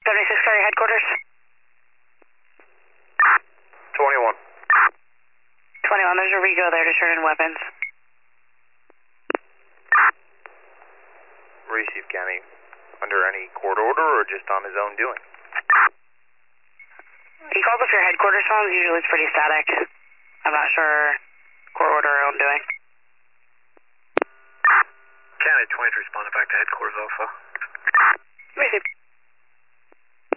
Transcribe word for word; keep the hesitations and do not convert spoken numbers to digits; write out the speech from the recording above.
seventy-six County Headquarters. twenty-one. twenty-one, there's a Rego there to turn in weapons. Receive County. Under any court order or just on his own doing? He calls up your headquarters phone, usually it's pretty static. I'm not sure court order or own doing. County twenty-three responded back to headquarters Alpha. Receive.